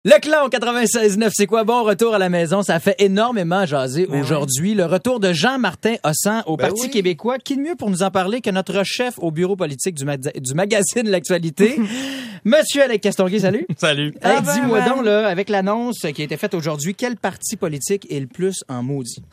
Le Clan 96.9, c'est quoi? Bon retour à la maison. Ça fait énormément jaser aujourd'hui. Le retour de Jean-Martin Hossan au Parti québécois. Qui de mieux pour nous en parler que notre chef au bureau politique du magazine L'Actualité? Monsieur Alec Castonguay, salut. Salut. Hey, dis-moi donc, là, avec l'annonce qui a été faite aujourd'hui, quel parti politique est le plus en maudit?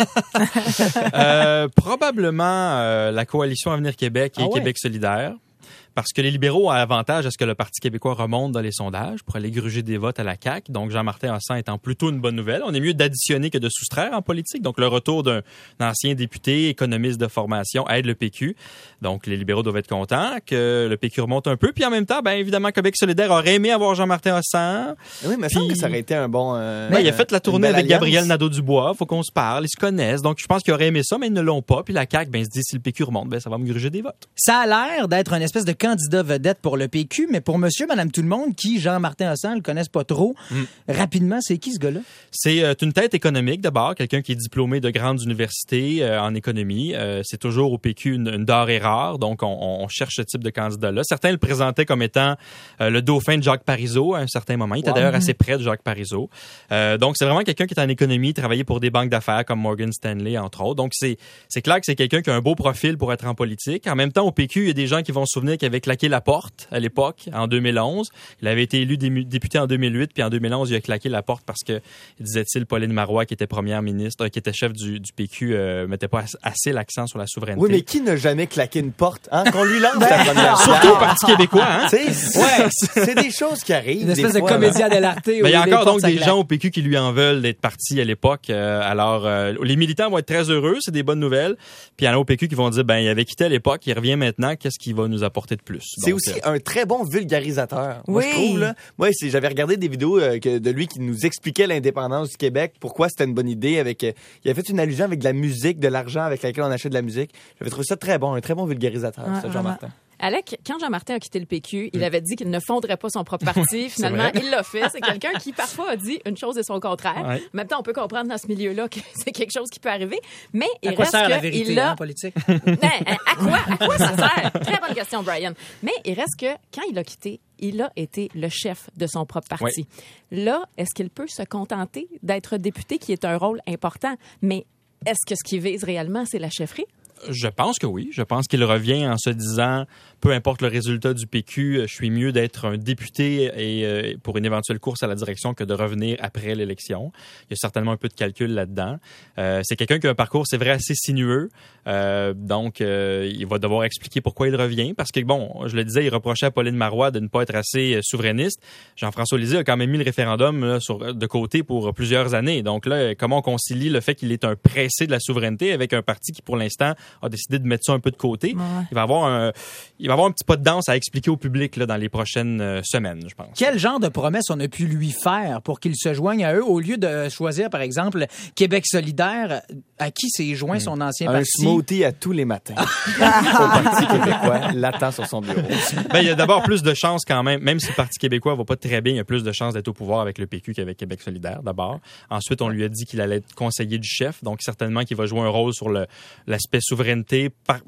Probablement la Coalition Avenir Québec et Québec solidaire. Parce que les libéraux ont l'avantage à ce que le Parti québécois remonte dans les sondages pour aller gruger des votes à la CAQ. Donc, Jean-Martin Hossan étant plutôt une bonne nouvelle. On est mieux d'additionner que de soustraire en politique. Donc, le retour d'un ancien député, économiste de formation, aide le PQ. Donc, les libéraux doivent être contents que le PQ remonte un peu. Puis, en même temps, bien évidemment, Québec solidaire aurait aimé avoir Jean-Martin Hossan. Oui, mais il me semble que ça aurait été un bon... il a fait la tournée avec Gabriel Nadeau-Dubois. Faut qu'on se parle, ils se connaissent. Donc, je pense qu'ils auraient aimé ça, mais ils ne l'ont pas. Puis la CAQ, ben, se dit, si le PQ remonte, ben, ça va me gruger des votes. Ça a l'air d'être une espèce de candidat vedette pour le PQ, mais pour monsieur, madame, tout le monde qui, Jean-Martin Hossan, le connaissent pas trop, rapidement, c'est qui ce gars-là? C'est une tête économique d'abord, quelqu'un qui est diplômé de grandes universités en économie. C'est toujours au PQ une denrée rare, donc on cherche ce type de candidat-là. Certains le présentaient comme étant le dauphin de Jacques Parizeau à un certain moment. Il était d'ailleurs assez près de Jacques Parizeau. Donc c'est vraiment quelqu'un qui est en économie, travaillé pour des banques d'affaires comme Morgan Stanley, entre autres. Donc c'est clair que c'est quelqu'un qui a un beau profil pour être en politique. En même temps, au PQ, il y a des gens qui vont se souvenir qu'il avait claqué la porte à l'époque, en 2011. Il avait été élu député en 2008, puis en 2011, il a claqué la porte parce que, disait-il, Pauline Marois, qui était première ministre, qui était chef du PQ, mettait pas assez l'accent sur la souveraineté. Oui, mais qui n'a jamais claqué une porte, hein? Qu'on lui lance la première Surtout au Parti québécois, hein? C'est des choses qui arrivent. Une espèce de comédien dell'arte. Mais il y a encore donc des gens au PQ qui lui en veulent d'être parti à l'époque. Alors, les militants vont être très heureux, c'est des bonnes nouvelles. Puis il y en a au PQ qui vont dire, ben, il avait quitté à l'époque, il revient maintenant, qu'est-ce qu'il va nous apporter de plus? C'est aussi un très bon vulgarisateur. Moi, je trouve, là. Moi, j'avais regardé des vidéos de lui qui nous expliquait l'indépendance du Québec, pourquoi c'était une bonne idée avec, il avait fait une allusion avec de la musique, de l'argent avec laquelle on achète de la musique. J'avais trouvé ça très bon, un très bon vulgarisateur, ça, Jean-Martin. Alec, quand Jean-Martin a quitté le PQ, il avait dit qu'il ne fonderait pas son propre parti. Finalement, il l'a fait. C'est quelqu'un qui, parfois, a dit une chose et son contraire. Ouais. En même temps, on peut comprendre dans ce milieu-là que c'est quelque chose qui peut arriver. Mais il reste sert que la vérité, en politique? À quoi ça sert? Très bonne question, Brian. Mais il reste que, quand il a quitté, il a été le chef de son propre parti. Oui. Là, est-ce qu'il peut se contenter d'être député, qui est un rôle important? Mais est-ce que ce qu'il vise réellement, c'est la chefferie? Je pense que oui. Je pense qu'il revient en se disant, peu importe le résultat du PQ, je suis mieux d'être un député et pour une éventuelle course à la direction que de revenir après l'élection. Il y a certainement un peu de calcul là-dedans. C'est quelqu'un qui a un parcours, c'est vrai, assez sinueux. Donc, il va devoir expliquer pourquoi il revient. Parce que, bon, je le disais, il reprochait à Pauline Marois de ne pas être assez souverainiste. Jean-François Lisée a quand même mis le référendum là, de côté pour plusieurs années. Donc là, comment on concilie le fait qu'il est un pressé de la souveraineté avec un parti qui, pour l'instant, a décidé de mettre ça un peu de côté. Ouais. Il va avoir un petit pas de danse à expliquer au public là, dans les prochaines semaines, je pense. Quel genre de promesses on a pu lui faire pour qu'il se joigne à eux au lieu de choisir, par exemple, Québec solidaire, à qui s'est joint son ancien parti? Un smoothie à tous les matins. Au Parti québécois, l'attend sur son bureau. Ben, il y a d'abord plus de chances quand même si le Parti québécois va pas très bien, il y a plus de chances d'être au pouvoir avec le PQ qu'avec Québec solidaire, d'abord. Ensuite, on lui a dit qu'il allait être conseiller du chef, donc certainement qu'il va jouer un rôle sur l'aspect souveraineté,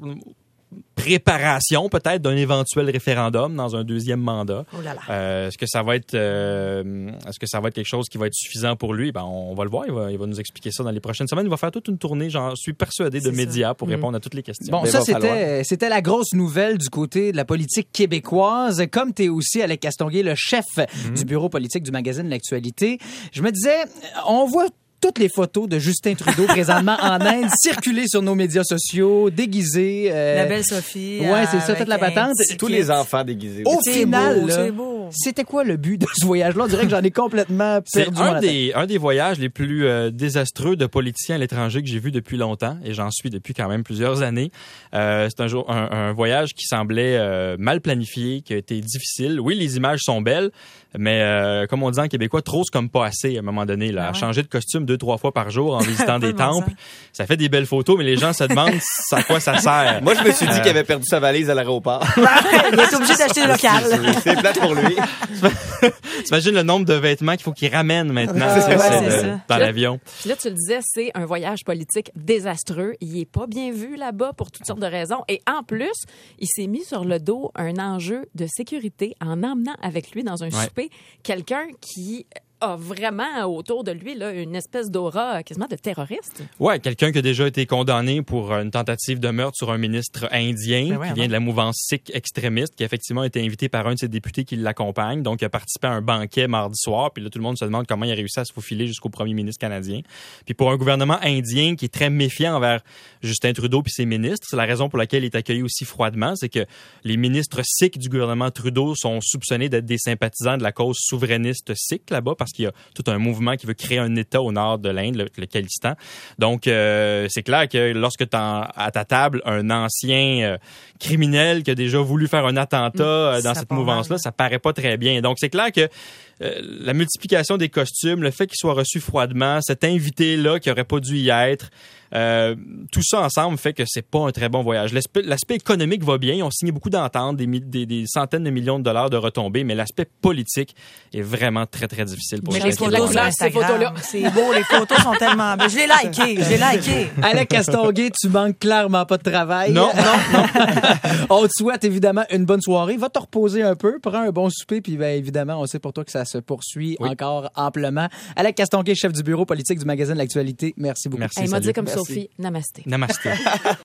préparation peut-être d'un éventuel référendum dans un deuxième mandat. Oh là là. Est-ce que ça va être quelque chose qui va être suffisant pour lui? Ben, on va le voir. Il va nous expliquer ça dans les prochaines semaines. Il va faire toute une tournée, j'en suis persuadé, de médias pour répondre à toutes les questions. Bon, ça, c'était la grosse nouvelle du côté de la politique québécoise. Comme tu es aussi, Alec Castonguay, le chef du bureau politique du magazine L'Actualité, je me disais, on voit toutes les photos de Justin Trudeau présentement en Inde circuler sur nos médias sociaux, déguisés. La belle Sophie. Ouais, c'est ça, toute la patente. Tous les enfants déguisés. Au final, beau. C'était quoi le but de ce voyage-là? On dirait que j'en ai complètement perdu. C'est un des voyages les plus désastreux de politiciens à l'étranger que j'ai vu depuis longtemps, et j'en suis depuis quand même plusieurs années. C'est un voyage qui semblait mal planifié, qui a été difficile. Oui, les images sont belles, mais comme on dit en québécois, trop c'est comme pas assez à un moment donné. Là, changer de costume 2-3 fois par jour en visitant des temples, ça fait des belles photos, mais les gens se demandent à quoi ça sert. Moi, je me suis dit qu'il avait perdu sa valise à l'aéroport. Il est obligé d'acheter local. C'est plate pour lui. T'imagines le nombre de vêtements qu'il faut qu'il ramène maintenant dans l'avion. Puis là, tu le disais, c'est un voyage politique désastreux. Il est pas bien vu là-bas pour toutes sortes de raisons. Et en plus, il s'est mis sur le dos un enjeu de sécurité en emmenant avec lui dans un souper trouvé quelqu'un qui a vraiment autour de lui là, une espèce d'aura quasiment de terroriste. Ouais, quelqu'un qui a déjà été condamné pour une tentative de meurtre sur un ministre indien qui vient de la mouvance sikh extrémiste, qui a effectivement été invité par un de ses députés qui l'accompagne. Donc, il a participé à un banquet mardi soir. Puis là, tout le monde se demande comment il a réussi à se faufiler jusqu'au premier ministre canadien. Puis pour un gouvernement indien qui est très méfiant envers Justin Trudeau puis ses ministres, c'est la raison pour laquelle il est accueilli aussi froidement. C'est que les ministres sikhs du gouvernement Trudeau sont soupçonnés d'être des sympathisants de la cause souverainiste sikh là-bas parce qu'il y a tout un mouvement qui veut créer un État au nord de l'Inde, le Khalistan. Donc, c'est clair que lorsque tu as à ta table un ancien criminel qui a déjà voulu faire un attentat dans cette mouvance-là, ça paraît pas très bien. Donc, c'est clair que la multiplication des costumes, le fait qu'il soit reçu froidement, cet invité-là qui aurait pas dû y être, tout ça ensemble fait que c'est pas un très bon voyage. L'aspect économique va bien. On signe beaucoup d'ententes, des centaines de millions de dollars de retombées, mais l'aspect politique est vraiment très, très difficile pour Mais Justin les Trudeau. photos sur Instagram, c'est beau, les photos sont tellement belles. Je l'ai liké. Alec Castonguay, tu manques clairement pas de travail. Non. On te souhaite évidemment une bonne soirée. Va te reposer un peu, prends un bon souper, puis ben, évidemment, on sait pour toi que ça se poursuit encore amplement. Alec Castonguay, chef du bureau politique du magazine L'Actualité, merci beaucoup. Merci, Elle m'a dit comme Merci. Sophie, namasté. Namasté.